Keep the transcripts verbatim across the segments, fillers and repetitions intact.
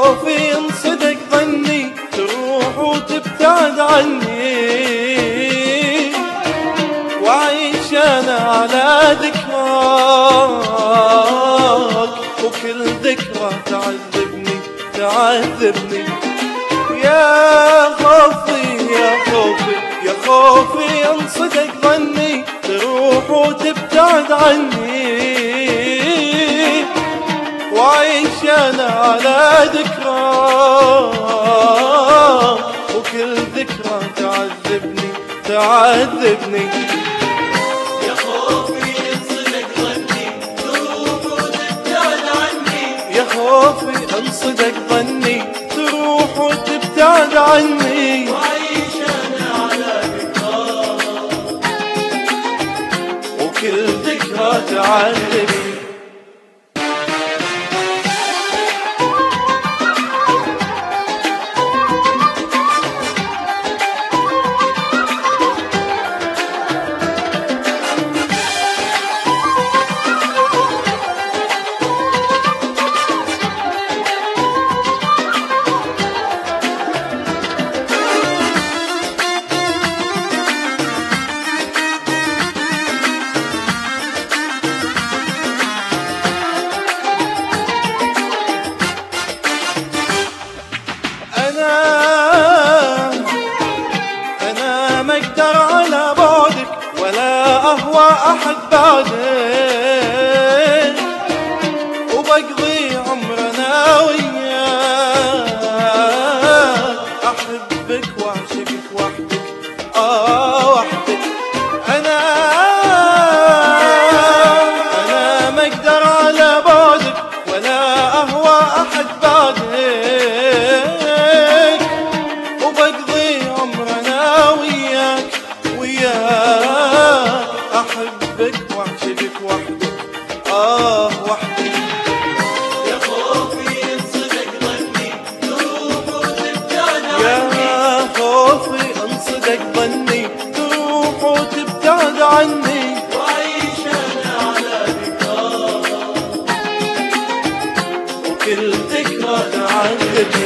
خوفي إن صدق ظني تروح وتبتعد عني، وعيش أنا على ذكراك، وكل ذكرى تعذبني تعذبني. يا خوفي يا خوفي يا خوفي إن صدق ظني تروح وتبتعد عني، وعيش أنا على ذكراك، وكل ذكرى تعذبني تعذبني. يا خوفي إن صدق ظني تروح وتبتعد عني، يا خوفي إن صدق ظني تروح وتبتعد عني، وعيش أنا على ذكراك، وكل ذكرى تعذبني. أنا ما أقدر على بعدك ولا أهوى أحد بعدك، وبقضي عمرنا وياك، أحبك وأعشقك وحدك آه وحدك. أنا أنا ما أقدر على بعدك ولا أهوى أحد بعدك، أحبك وأعشقك وحدك آه وحدك. يا خوفي إن صدق ظني تروح وتبتعد عني، يا خوفي إن صدق ظني تروح وتبتعد عني، وعيش أنا على ذكراك، وكل ذكرى تعذبني.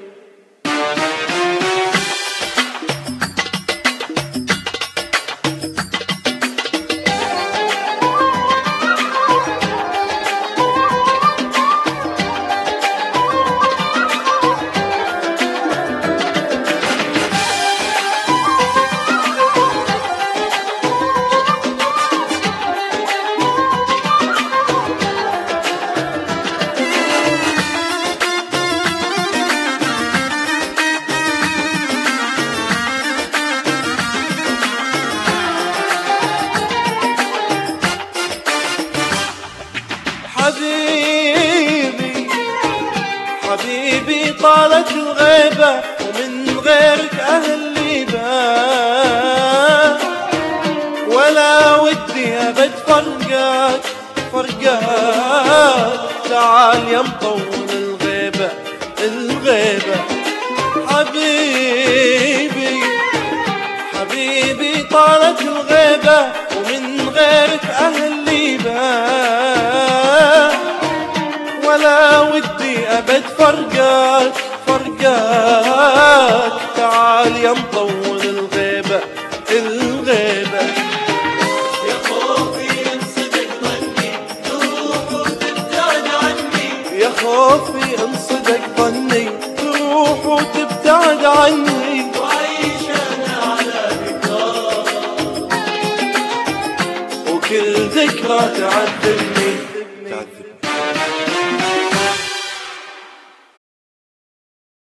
حبيبي حبيبي طالت الغيبة ومن غيرك أهلي بان، ولا ودي أبد فرقاك فرقاك. تعال يا مطول الغيبة الغيبة. حبيبي حبيبي طالت الغيبة ومن غيرك أهلي بان، ولا ودي أبد فرقاك فرقاك. تعال يا مطول الغيبة الغيبة. يا خوفي إن صدق ظني تروح وتبتعد عني، يا خوفي إن صدق ظني تروح وتبتعد عني، وعيش أنا على ذكراك، وكل ذكرى تعذب.